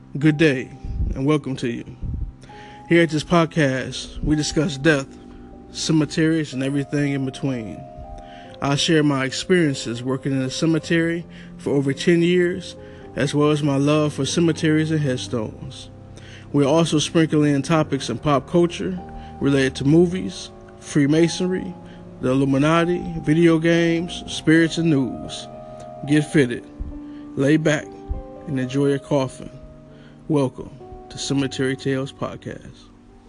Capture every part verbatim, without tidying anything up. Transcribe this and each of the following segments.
Good day, and welcome to you. Here at this podcast, we discuss death, cemeteries, and everything in between. I share my experiences working in a cemetery for over ten years, as well as my love for cemeteries and headstones. We also sprinkle in topics in pop culture related to movies, Freemasonry, the Illuminati, video games, spirits, and news. Get fitted, lay back, and enjoy your coffin. Welcome to Cemetery Tales Podcast.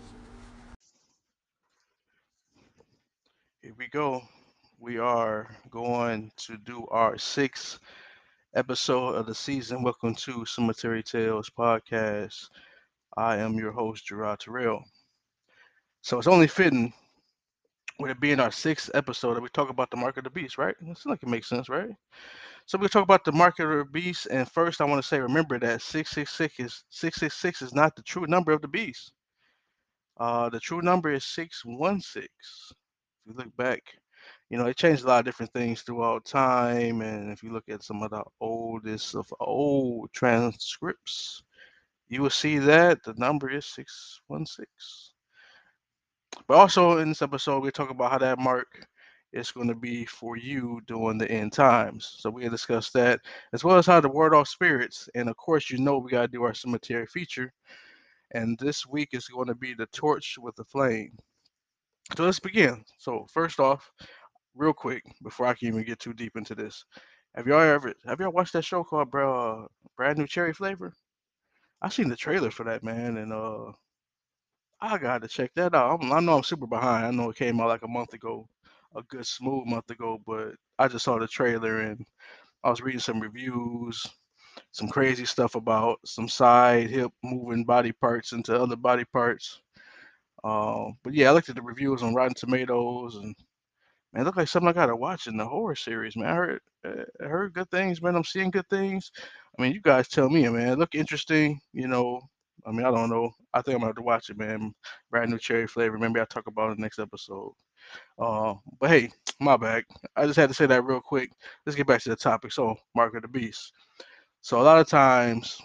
Here we go. We are going to do our sixth episode of the season. Welcome to Cemetery Tales Podcast. I am your host, Gerard Terrell. So it's only fitting, with it being our sixth episode, that we talk about the mark of the beast, right? It seems like it makes sense, right? So we talk about the mark of the beast, and first I want to say, remember that six six six is six six six is not the true number of the beast. Uh, the true number is six one six. If you look back, you know, it changed a lot of different things throughout time. And if you look at some of the oldest of old transcripts, you will see that the number is six one six. But also in this episode, we talk about how that mark is going to be for you during the end times. So we discuss that, as well as how to ward off spirits. And of course, you know, we got to do our cemetery feature. And this week is going to be the torch with the flame. So let's begin. So first off, real quick, before I can even get too deep into this, have y'all ever have y'all watched that show called Bro, uh, Brand New Cherry Flavor? I seen the trailer for that, man, and uh, I got to check that out. I'm, I know I'm super behind. I know it came out like a month ago, a good smooth month ago, but I just saw the trailer and I was reading some reviews, some crazy stuff about some side hip moving body parts into other body parts. Um, but yeah, I looked at the reviews on Rotten Tomatoes, and man, it looked like something I gotta watch in the horror series, man. I heard, uh, I heard good things, man. I'm seeing good things. I mean, you guys tell me, man. It look interesting, you know. I mean, I don't know. I think I'm gonna have to watch it, man. Brand new cherry flavor. Maybe I'll talk about it in the next episode. Uh, but hey, my bad. I just had to say that real quick. Let's get back to the topic. So, Mark of the Beast. So a lot of times,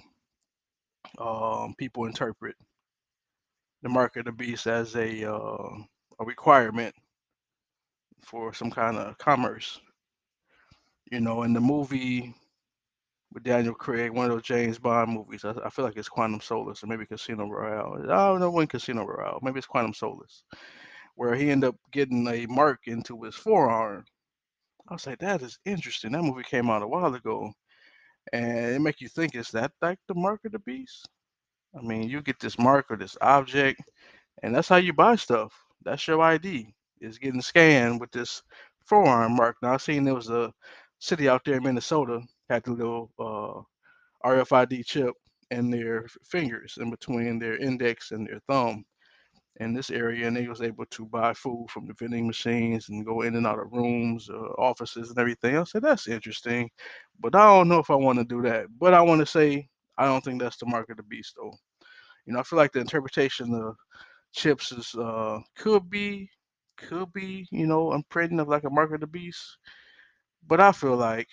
um, people interpret the Mark of the Beast as a uh, a requirement for some kind of commerce. You know, in the movie with Daniel Craig, one of those James Bond movies. I, I feel like it's Quantum Solace or maybe Casino Royale. I don't know when Casino Royale. Maybe it's Quantum Solace, where he ended up getting a mark into his forearm. I was like, that is interesting. That movie came out a while ago, and it make you think, is that like the mark of the beast? I mean, you get this mark or this object, and that's how you buy stuff. That's your I D. It's getting scanned with this forearm mark. Now I seen there was a city out there in Minnesota had the little uh, R F I D chip in their fingers, in between their index and their thumb in this area, and they was able to buy food from the vending machines and go in and out of rooms, uh, offices, and everything. I said that's interesting, but I don't know if I want to do that. But I want to say I don't think that's the mark of the beast, though. You know, I feel like the interpretation of chips is uh could be could be you know imprinting of like a mark of the beast, but I feel like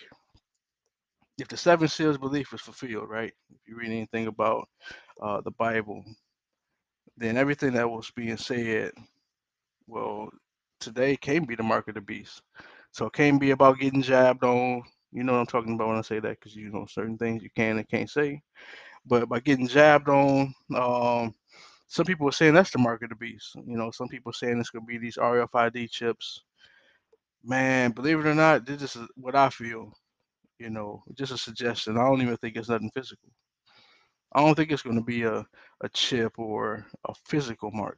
if the seven seals belief is fulfilled, right? If you read anything about uh, the Bible, then everything that was being said, well, today can be the mark of the beast. So it can't be about getting jabbed on. You know what I'm talking about when I say that, because you know certain things you can and can't say. But by getting jabbed on, um, some people are saying that's the mark of the beast. You know, some people saying it's gonna be these R F I D chips. Man, believe it or not, this is what I feel. You know, just a suggestion. I don't even think it's nothing physical. I don't think it's going to be a, a chip or a physical mark.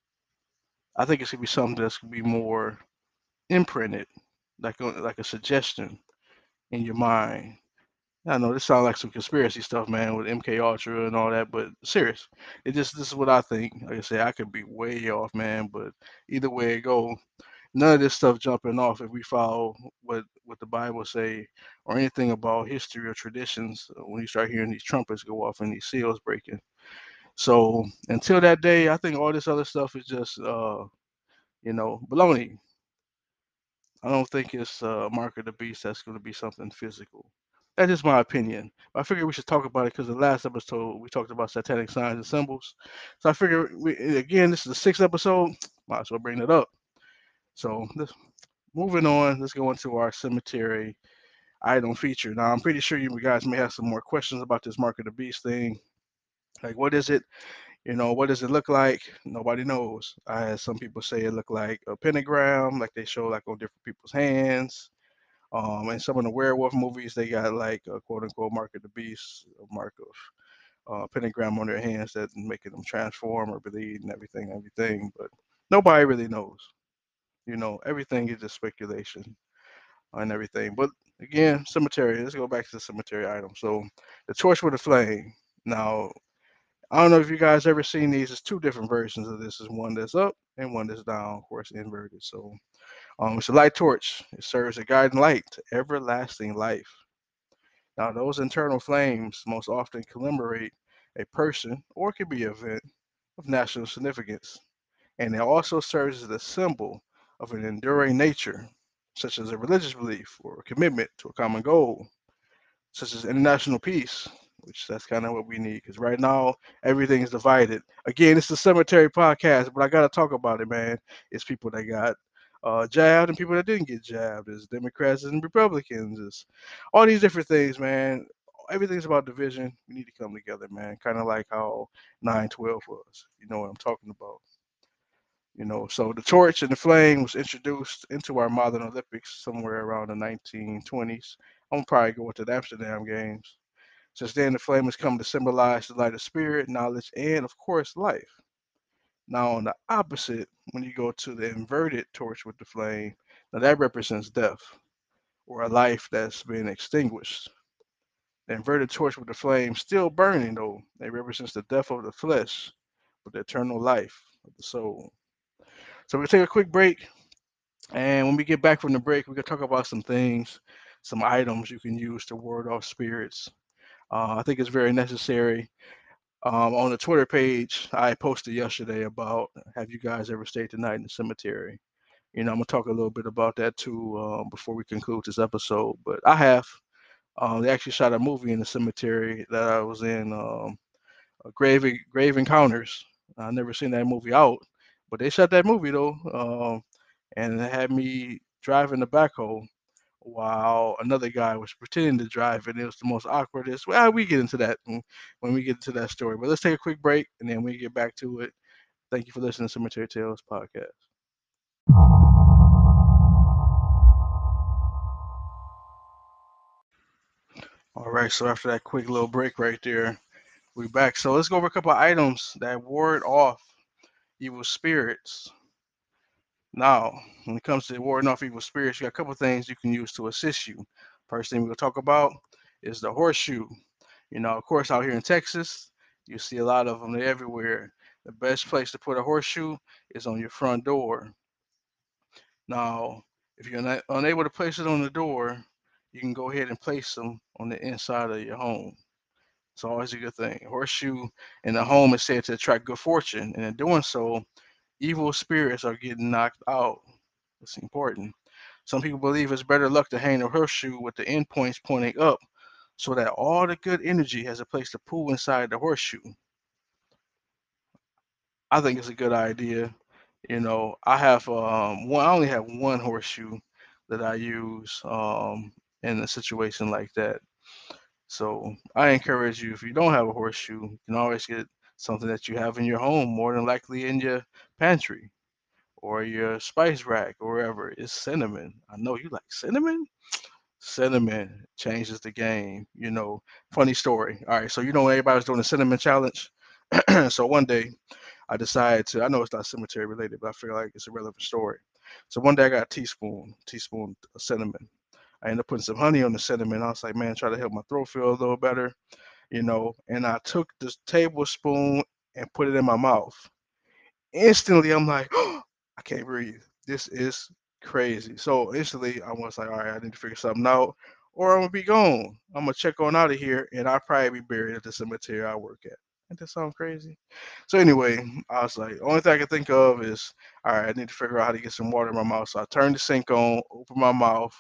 I think it's going to be something that's going to be more imprinted, like a, like a suggestion in your mind. I know this sounds like some conspiracy stuff, man, with M K Ultra and all that, but serious. It just this is what I think. Like I said, I could be way off, man, but either way it go, none of this stuff jumping off if we follow what what the Bible say or anything about history or traditions. uh, When you start hearing these trumpets go off and these seals breaking. So until that day, I think all this other stuff is just, uh, you know, baloney. I don't think it's uh, mark of the beast that's going to be something physical. That's just my opinion. I figured we should talk about it because the last episode we talked about satanic signs and symbols. So I figure we, again, this is the sixth episode. Might as well bring it up. So this, moving on, let's go into our cemetery item feature. Now I'm pretty sure you guys may have some more questions about this Mark of the Beast thing. Like, what is it? You know, what does it look like? Nobody knows. I had some people say it looked like a pentagram, like they show like on different people's hands. Um, and some of the werewolf movies, they got like a quote unquote mark of the beast, a mark of uh, pentagram on their hands that making them transform or bleed and everything, everything. But nobody really knows. You know, everything is just speculation and everything. But again, cemetery. Let's go back to the cemetery item. So the torch with a flame. Now, I don't know if you guys ever seen these. There's two different versions of this. Is one that's up and one that's down, of course, inverted. So um, it's a light torch. It serves a guiding light to everlasting life. Now, those internal flames most often commemorate a person or it could be an event of national significance, and it also serves as a symbol of an enduring nature, such as a religious belief or a commitment to a common goal, such as international peace, which that's kind of what we need because right now everything is divided. Again, it's the cemetery podcast, but I gotta talk about it, man. It's people that got uh, jabbed and people that didn't get jabbed. It's Democrats and Republicans. It's all these different things, man. Everything's about division. We need to come together, man. Kind of like how nine twelve was. You know what I'm talking about. You know, so the torch and the flame was introduced into our modern Olympics somewhere around the nineteen twenties. I'm gonna probably go to the Amsterdam Games. Since then, the flame has come to symbolize the light of spirit, knowledge, and of course, life. Now, on the opposite, when you go to the inverted torch with the flame, now that represents death or a life that's been extinguished. The inverted torch with the flame still burning, though, it represents the death of the flesh, but the eternal life of the soul. So we're gonna take a quick break, and when we get back from the break, we're gonna talk about some things, some items you can use to ward off spirits. Uh, I think it's very necessary. Um, on the Twitter page, I posted yesterday about have you guys ever stayed the night in the cemetery? You know, I'm gonna talk a little bit about that too um, before we conclude this episode. But I have. Um, they actually shot a movie in the cemetery that I was in, um, uh, Grave Grave Encounters. I never seen that movie out, but they shot that movie though, um, and it had me driving the backhoe while another guy was pretending to drive, and it was the most awkwardest. Well, we get into that when when we get into that story. But let's take a quick break, and then we get back to it. Thank you for listening to Cemetery Tales podcast. All right, so after that quick little break right there, we back. So let's go over a couple of items that ward off evil spirits. Now, when it comes to warding off evil spirits, you got a couple of things you can use to assist you. First thing we'll talk about is the horseshoe. You know, of course, out here in Texas, you see a lot of them. They're everywhere. The best place to put a horseshoe is on your front door. Now, if you're not, unable to place it on the door, you can go ahead and place them on the inside of your home. It's always a good thing. Horseshoe in the home is said to attract good fortune, and in doing so, evil spirits are getting knocked out. It's important. Some people believe it's better luck to hang a horseshoe with the end points pointing up so that all the good energy has a place to pool inside the horseshoe. I think it's a good idea. You know, I have um one I only have one horseshoe that I use um in a situation like that. So I encourage you, if you don't have a horseshoe, you can always get something that you have in your home, more than likely in your pantry or your spice rack or wherever. It's cinnamon. I know you like cinnamon. Cinnamon changes the game. You know, funny story. All right, so you know when everybody was doing the cinnamon challenge. So one day I decided to. I know it's not cemetery related, but I feel like it's a relevant story. So one day I got a teaspoon, teaspoon of cinnamon. I ended up putting some honey on the cinnamon. I was like, man, try to help my throat feel a little better, you know. And I took this tablespoon and put it in my mouth. Instantly, I'm like, oh, I can't breathe. This is crazy. So instantly, I was like, all right, I need to figure something out, or I'm gonna be gone. I'm gonna check on out of here, and I'll probably be buried at the cemetery I work at. Ain't that sound crazy? So anyway, I was like, only thing I can think of is, all right, I need to figure out how to get some water in my mouth. So I turned the sink on, opened my mouth,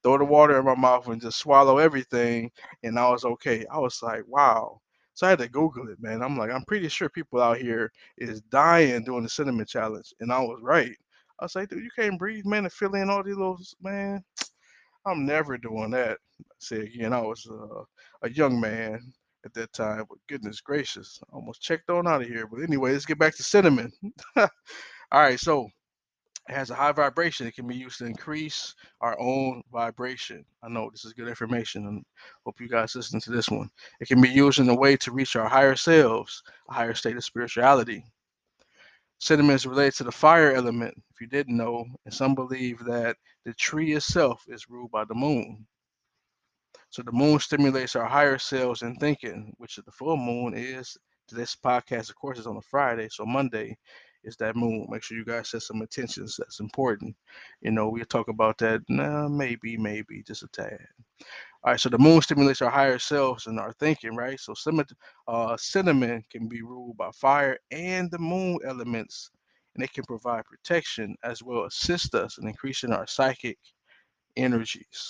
throw the water in my mouth and just swallow everything, and I was okay. I was like, wow. So I had to Google it, man. I'm like, I'm pretty sure people out here is dying doing the cinnamon challenge, and I was right. I was like, dude, you can't breathe, man, and fill in all these little man. I'm never doing that. Say again, I was uh, a young man at that time, but goodness gracious, I almost checked on out of here. But anyway, let's get back to cinnamon. All right, so it has a high vibration. It can be used to increase our own vibration. I know this is good information, and hope you guys listen to this one. It can be used in a way to reach our higher selves, a higher state of spirituality. Cinnamon is related to the fire element, if you didn't know, and some believe that the tree itself is ruled by the moon. So the moon stimulates our higher selves in thinking, which the full moon is. This podcast, of course, is on a Friday, so Monday is that moon. Make sure you guys set some intentions. That's important. You know, we'll talk about that. Nah, maybe, maybe just a tad. All right, so the moon stimulates our higher selves and our thinking, right? So cinnamon, uh, cinnamon can be ruled by fire and the moon elements, and it can provide protection as well as assist us in increasing our psychic energies.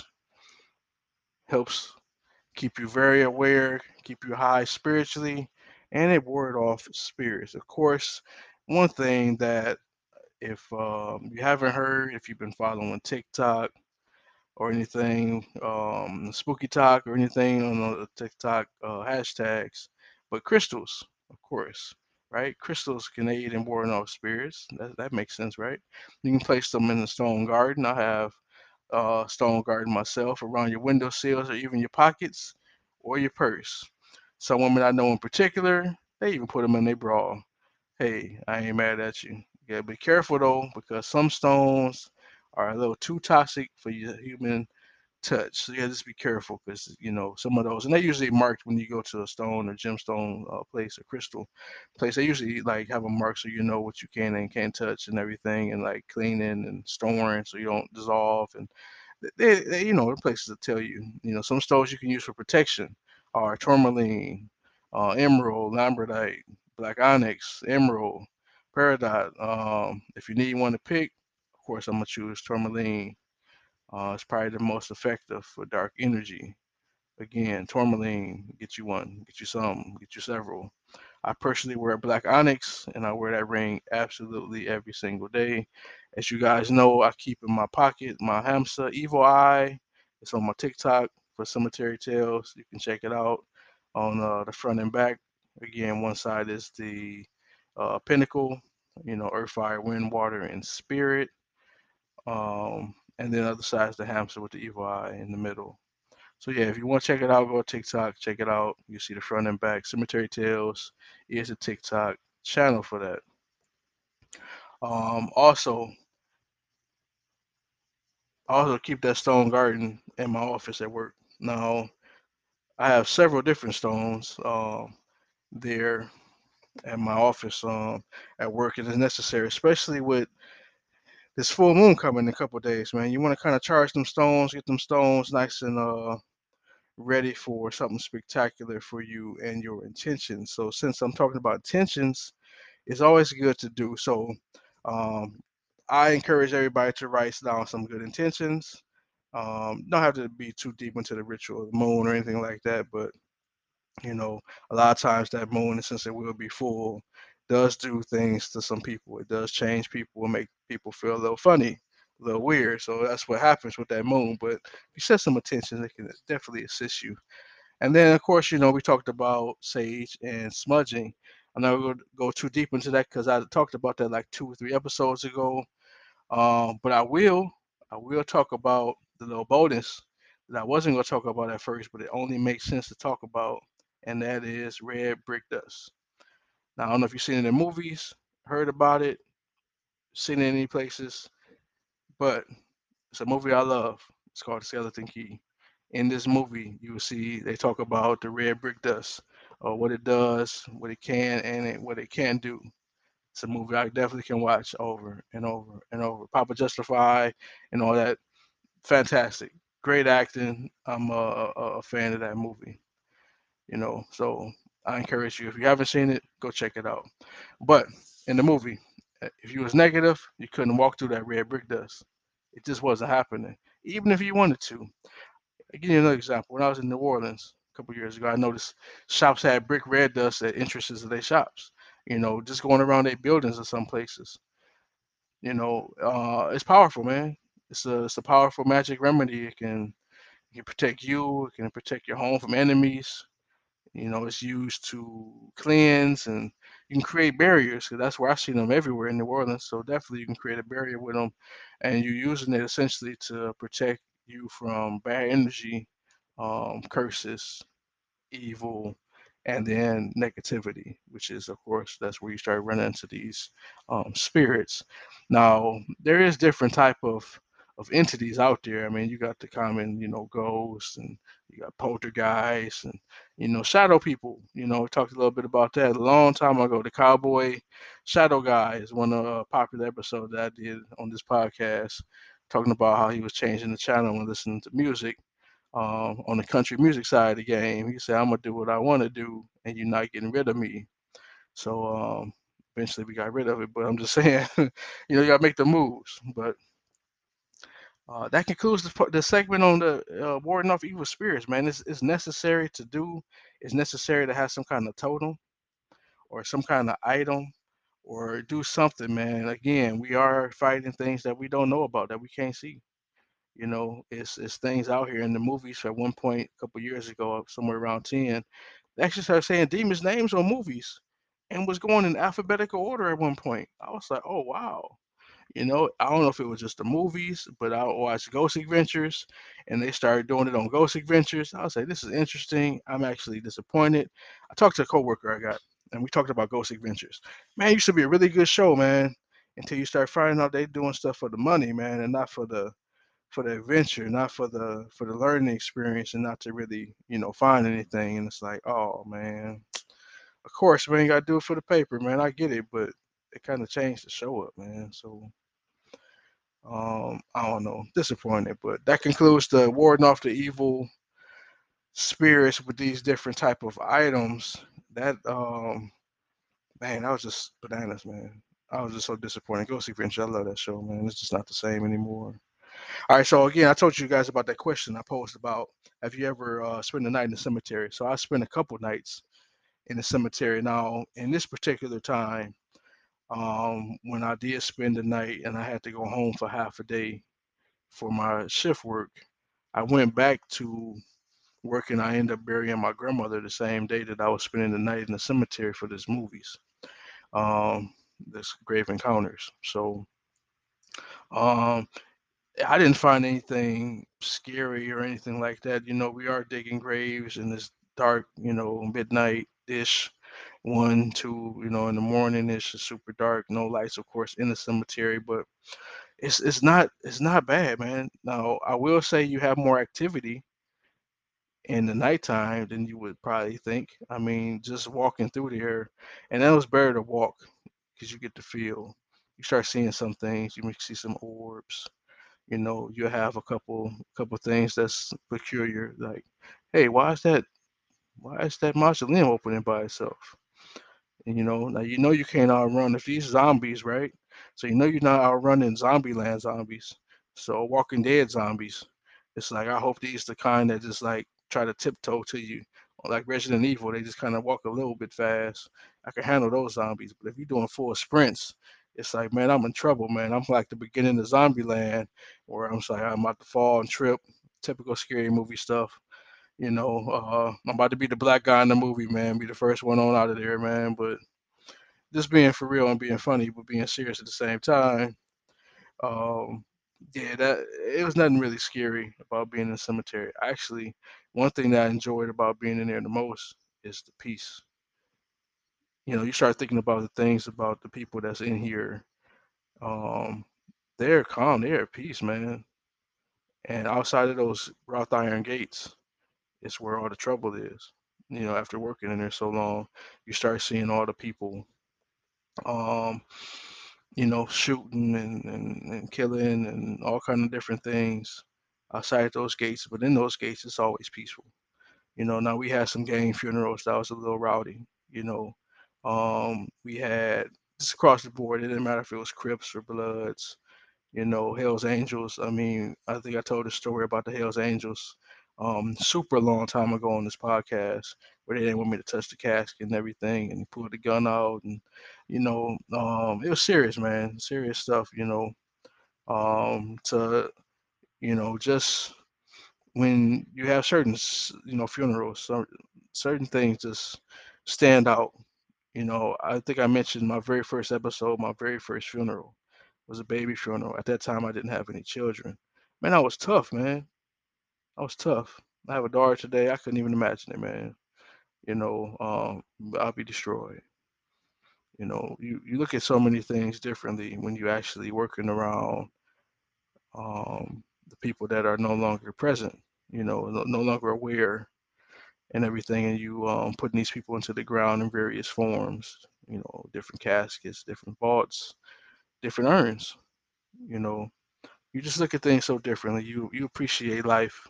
Helps keep you very aware, keep you high spiritually, and it ward off spirits. Of course, one thing that if um, you haven't heard, if you've been following TikTok or anything, um, Spooky Talk or anything on the TikTok uh, hashtags, but crystals, of course, right? Crystals can aid in warding off spirits. That, that makes sense, right? You can place them in the stone garden. I have uh, stone garden myself around your window sills or even your pockets or your purse. Some women I know in particular, they even put them in their bra. Hey, I ain't mad at you. You gotta be careful though, because some stones are a little too toxic for your human touch. So yeah, just be careful because you know some of those, and they're usually marked when you go to a stone or gemstone uh, place or crystal place. They usually like have a mark so you know what you can and can't touch and everything, and like cleaning and storing so you don't dissolve. And they, they you know, the places that tell you, you know, some stones you can use for protection are tourmaline, uh, emerald, labradorite, black onyx, emerald, peridot. Um, if you need one to pick, of course, I'm gonna choose tourmaline. Uh, it's probably the most effective for dark energy. Again, tourmaline, get you one, get you some, get you several. I personally wear black onyx and I wear that ring absolutely every single day. As you guys know, I keep in my pocket my hamster Evil Eye. It's on my TikTok for Cemetery Tales. You can check it out on uh, the front and back. Again, one side is the uh, pinnacle, you know, earth, fire, wind, water, and spirit. Um, and then the other side is the hamster with the evil eye in the middle. So yeah, if you want to check it out, go to TikTok, check it out. You see the front and back. Cemetery Tales is a TikTok channel for that. Um, also, I also keep that stone garden in my office at work. Now, I have several different stones um, there at my office um, at work. It is necessary, especially with this full moon coming in a couple of days, man. You want to kind of charge them stones, get them stones nice and uh, ready for something spectacular for you and your intentions. So since I'm talking about intentions, it's always good to do. So um, I encourage everybody to write down some good intentions. Um, don't have to be too deep into the ritual of the moon or anything like that, but you know, a lot of times that moon, since it will be full, does do things to some people. It does change people and make people feel a little funny, a little weird. So that's what happens with that moon. But if you set some attention, it can definitely assist you. And then, of course, you know, we talked about sage and smudging. I'm not going to go too deep into that because I talked about that like two or three episodes ago. Um, but I will, I will talk about the little bonus that I wasn't going to talk about at first, but it only makes sense to talk about, and that is red brick dust. Now, I don't know if you've seen it in movies, heard about it, seen it in any places, but it's a movie I love. It's called The Skeleton Key. In this movie, you will see they talk about the red brick dust, or what it does, what it can, and it, what it can do. It's a movie I definitely can watch over and over and over. Papa Justify and all that, fantastic, great acting. I'm a, a, a fan of that movie. You know, so I encourage you if you haven't seen it, go check it out. But in the movie, uh, if you was negative, you couldn't walk through that red brick dust. It just wasn't happening. even if you wanted to. I'll give you another example. When I was in New Orleans a couple years ago, I noticed shops had brick red dust at entrances of their shops. You know, just going around their buildings in some places. You know, uh, it's powerful, man. It's a it's a powerful magic remedy. It can it can protect you. It can protect your home from enemies. You know, it's used to cleanse and you can create barriers because that's where I see them everywhere in New Orleans. So definitely you can create a barrier with them, and you're using it essentially to protect you from bad energy, um, curses, evil, and then negativity, which is, of course, that's where you start running into these um, spirits. Now, there is different type of of entities out there. I mean, you got the common, you know, ghosts, and you got poltergeists, and you know, shadow people. You know, we talked a little bit about that a long time ago. The cowboy shadow guy is one of the popular episodes that I did on this podcast, talking about how he was changing the channel and listening to music um, on the country music side of the game. He said, "I'm gonna do what I want to do, and you're not getting rid of me." So um, eventually, we got rid of it. But I'm just saying, you know, you gotta make the moves. But uh, that concludes the, the segment on the uh, warding off evil spirits. Man, it's, it's necessary to do. It's necessary to have some kind of totem or some kind of item or do something, man. Again, we are fighting things that we don't know about that we can't see. You know, it's it's things out here in the movies. At one point, a couple years ago, somewhere around ten, they actually started saying demons' names on movies, and was going in alphabetical order at one point. I was like, oh wow. You know, I don't know if it was just the movies, but I watched Ghost Adventures, and they started doing it on Ghost Adventures. I was like, this is interesting. I'm actually disappointed. I talked to a coworker I got, and we talked about Ghost Adventures. Man, it used to be a really good show, man. Until you start finding out they doing stuff for the money, man, and not for the for the adventure, not for the for the learning experience, and not to really you know find anything. And it's like, oh man, of course, man, you gotta do it for the paper, man. I get it, but it kind of changed the show up, man. So um, I don't know, disappointed. But that concludes the warding off the evil spirits with these different type of items. That um, man, that was just bananas, man. I was just so disappointed. Ghost Adventure, I love that show, man. It's just not the same anymore. All right, so again, I told you guys about that question I posed about have you ever uh, spent a night in the cemetery? So I spent a couple nights in the cemetery. Now, in this particular time, um, when I did spend the night and I had to go home for half a day for my shift work, I went back to work and I ended up burying my grandmother the same day that I was spending the night in the cemetery for this movies, um, this Grave Encounters. So um, I didn't find anything scary or anything like that. You know, we are digging graves in this dark, you know, midnight ish, one, two, you know, in the morning. It's just super dark, no lights, of course, in the cemetery, but it's it's not it's not bad, man. Now, I will say you have more activity in the nighttime than you would probably think. I mean, just walking through there, and that was better to walk because you get to feel. You start seeing some things. You may see some orbs, you know, you have a couple couple things that's peculiar, like, hey, why is that why is that mausoleum opening by itself? And you know, now you know you can't outrun if these zombies, right? So you know you're not outrunning zombie land zombies. So Walking Dead zombies. It's like I hope these the kind that just like try to tiptoe to you. Or like Resident Evil, they just kind of walk a little bit fast. I can handle those zombies. But if you're doing full sprints, it's like, man, I'm in trouble, man. I'm like the beginning of zombie land where I'm just like I'm about to fall and trip. Typical scary movie stuff. You know, uh, I'm about to be the black guy in the movie, man. Be the first one on out of there, man. But just being for real and being funny, but being serious at the same time. Um, yeah, that it was nothing really scary about being in the cemetery. Actually, one thing that I enjoyed about being in there the most is the peace. You know, you start thinking about the things about the people that's in here. Um, they're calm, they're at peace, man. And outside of those wrought iron gates, it's where all the trouble is. You know, after working in there so long, you start seeing all the people, um, you know, shooting and, and, and killing and all kind of different things outside those gates. But in those gates, it's always peaceful. You know, now we had some gang funerals that was a little rowdy. You know, um, we had just across the board. It didn't matter if it was Crips or Bloods. You know, Hell's Angels. I mean, I think I told a story about the Hell's Angels um super long time ago on this podcast where they didn't want me to touch the casket and everything and he pulled the gun out and you know, um it was serious, man. Serious stuff, you know. Um to you know, just when you have certain s- you know funerals, some certain things just stand out. You know, I think I mentioned my very first episode, my very first funeral was a baby funeral. At that time, I didn't have any children. Man, I was tough, man. I was tough. I have a daughter today. I couldn't even imagine it, man. You know, um, I'll be destroyed. You know, you, you look at so many things differently when you actually working around um, the people that are no longer present. You know, no, no longer aware and everything, and you um, putting these people into the ground in various forms. You know, different caskets, different vaults, different urns. You know, you just look at things so differently. You you appreciate life.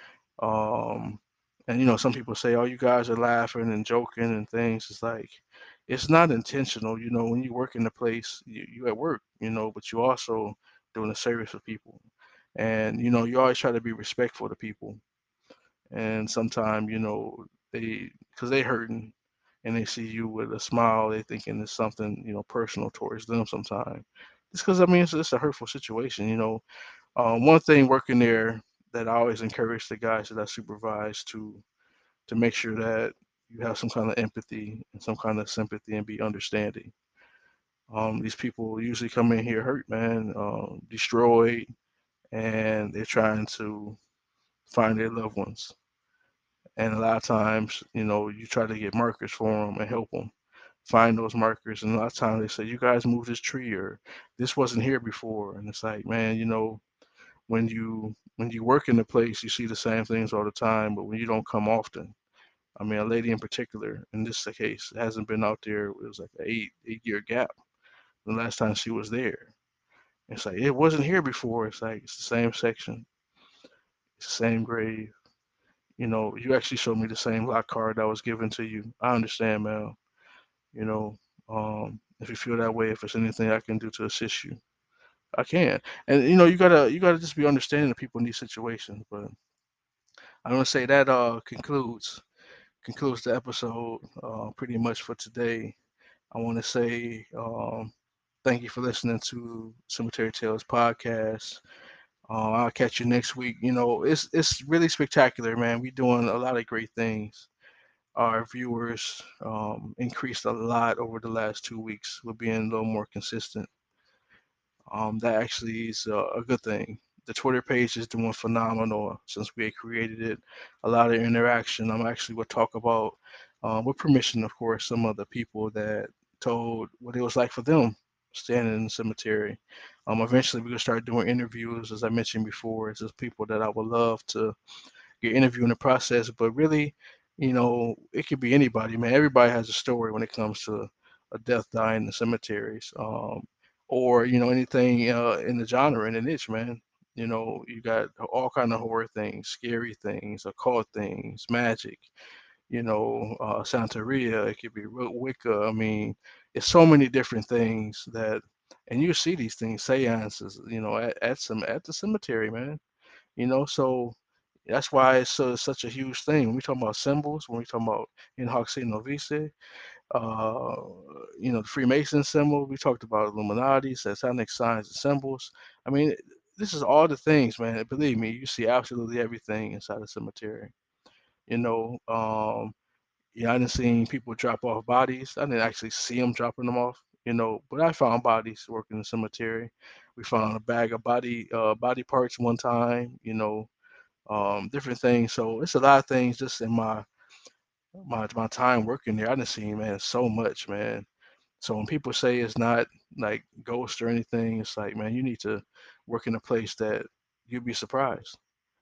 Um, and you know, some people say, "Oh, you guys are laughing and joking and things." It's like it's not intentional. You know, when you work in the place, you, you at work. You know, but you also doing a service for people, and you know, you always try to be respectful to people. And sometimes, you know, they because they hurting and they see you with a smile, they thinking it's something, you know, personal towards them sometimes. Just because I mean, it's, it's a hurtful situation, you know. Um, one thing working there that I always encourage the guys that I supervise to to make sure that you have some kind of empathy and some kind of sympathy and be understanding. Um, these people usually come in here hurt, man, um, destroyed, and they're trying to find their loved ones. And a lot of times, you know, you try to get markers for them and help them find those markers. And a lot of times they say, "You guys moved this tree," or "This wasn't here before." And it's like, man, you know, when you when you work in the place, you see the same things all the time, but when you don't come often. I mean, a lady in particular, in this case, hasn't been out there. It was like an eight eight year gap. The last time she was there, it's like it wasn't here before. It's like it's the same section, it's the same grave. You know, you actually showed me the same lock card that was given to you. I understand, man. You know, um, if you feel that way, if there's anything I can do to assist you, I can. And you know, you gotta you gotta just be understanding of people in these situations. But I'm gonna say that uh concludes concludes the episode uh, pretty much for today. I want to say um, thank you for listening to Cemetery Tales podcast. Uh, I'll catch you next week. You know, it's it's really spectacular, man. We're doing a lot of great things. Our viewers um, increased a lot over the last two weeks. We're being a little more consistent. Um, that actually is a, a good thing. The Twitter page is doing phenomenal since we had created it. A lot of interaction. I'm actually will talk about, um, with permission, of course, some of the people that told what it was like for them standing in the cemetery. Um, eventually, we're gonna start doing interviews, as I mentioned before. It's just people that I would love to get interviewed in the process. But really, you know, it could be anybody, man. Everybody has a story when it comes to a death dying in the cemeteries, um, or you know anything uh, in the genre in the niche, man. You know, you got all kind of horror things, scary things, occult things, magic. You know, uh, Santeria. It could be Wi- Wicca. I mean, it's so many different things that, and you see these things, seances. You know, at, at some at the cemetery, man. You know, so that's why it's so, such a huge thing. When we talk about symbols, when we talk about in Hoc Signo Vice, uh, you know, the Freemason symbol, we talked about Illuminati, satanic signs and symbols. I mean, this is all the things, man. Believe me, you see absolutely everything inside the cemetery. You know, um, yeah, I didn't see people drop off bodies. I didn't actually see them dropping them off, you know, but I found bodies working in the cemetery. We found a bag of body uh, body parts one time, you know, um, different things. So it's a lot of things just in my my my time working there. I done seen, man, so much, man. So when people say it's not like ghost or anything, it's like, man, you need to work in a place that you'd be surprised.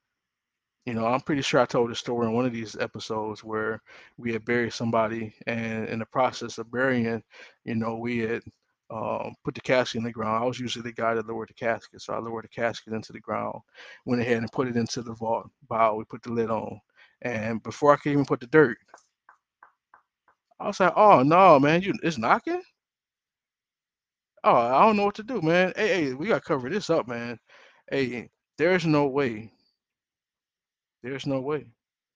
You know, I'm pretty sure I told a story in one of these episodes where we had buried somebody, and in the process of burying, you know, we had um, put the casket in the ground. I was usually the guy that lowered the casket, so I lowered the casket into the ground, went ahead and put it into the vault. Bow, we put the lid on, and before I could even put the dirt, I was like, "Oh no, man, you it's knocking." Oh, I don't know what to do, man. Hey, hey, we gotta cover this up, man. Hey, there's no way. There's no way.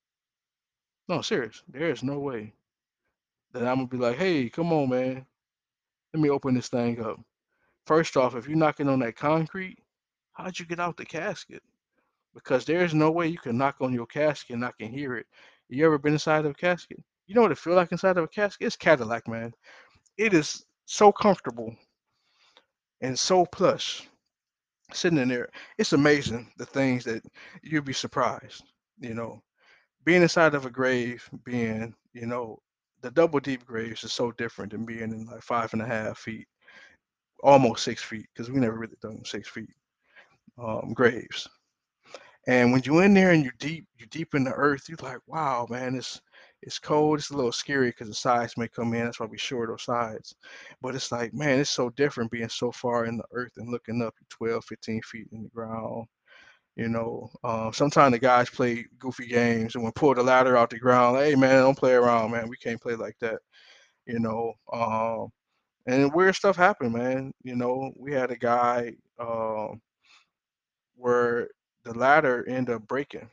No, serious. There is no way that I'm gonna be like, hey, come on, man. Let me open this thing up. First off, if you're knocking on that concrete, how'd you get out the casket? Because there's no way you can knock on your casket and I can hear it. You ever been inside of a casket? You know what it feel like inside of a casket? It's Cadillac, man. It is so comfortable and so plush sitting in there. It's amazing the things that you'd be surprised. You know, being inside of a grave, being, you know, the double deep graves is so different than being in like five and a half feet, almost six feet, because we never really done six feet um, graves. And when you're in there and you're deep, you're deep in the earth, you're like, wow, man, it's it's cold. It's a little scary because the sides may come in. That's why we short those sides. But it's like, man, it's so different being so far in the earth and looking up twelve, fifteen feet in the ground. You know, uh, sometimes the guys play goofy games and when pull the ladder out the ground, hey man, don't play around, man. We can't play like that. You know, um, and weird stuff happened, man. You know, we had a guy um, where the ladder ended up breaking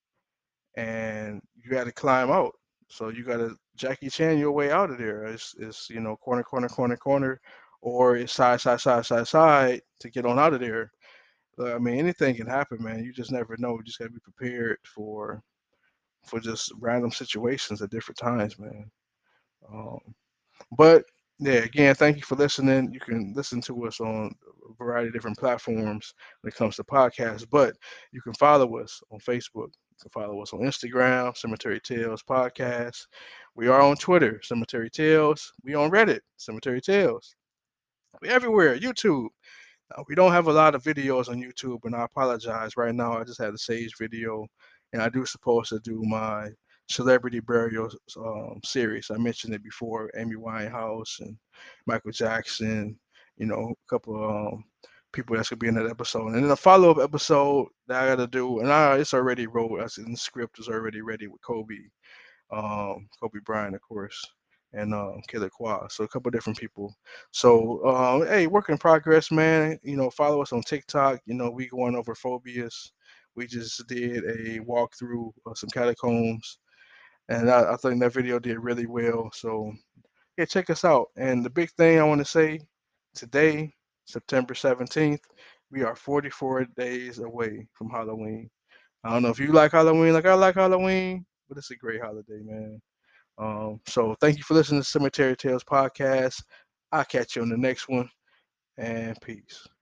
and you had to climb out. So you got to Jackie Chan your way out of there. It's, it's you know corner, corner, corner, corner, or it's side, side, side, side, side to get on out of there. Uh, I mean, anything can happen, man. You just never know. You just gotta be prepared for for just random situations at different times, man. Um, but yeah, again, thank you for listening. You can listen to us on a variety of different platforms when it comes to podcasts, but you can follow us on Facebook. You can follow us on Instagram, Cemetery Tales Podcast. We are on Twitter, Cemetery Tales. We on Reddit, Cemetery Tales. We everywhere, YouTube. Uh, we don't have a lot of videos on YouTube, and I apologize. Right now, I just had a Sage video, and I do supposed to do my celebrity burial um, series. I mentioned it before: Amy Winehouse and Michael Jackson. You know, a couple of um, people that's gonna be in that episode, and then a follow-up episode that I gotta do, and I, it's already wrote. As in the script is already ready with Kobe um, Kobe Bryant, of course, and um, Killer Qua. So a couple different people. So um, hey, work in progress, man. You know, follow us on TikTok. You know, we going over phobias. We just did a walkthrough of some catacombs, and I, I think that video did really well. So yeah, check us out. And the big thing I want to say today, September seventeenth, we are forty-four days away from Halloween. I don't know if you like Halloween like I like Halloween, but it's a great holiday, man. Um, so thank you for listening to Cemetery Tales podcast. I'll catch you on the next one, and peace.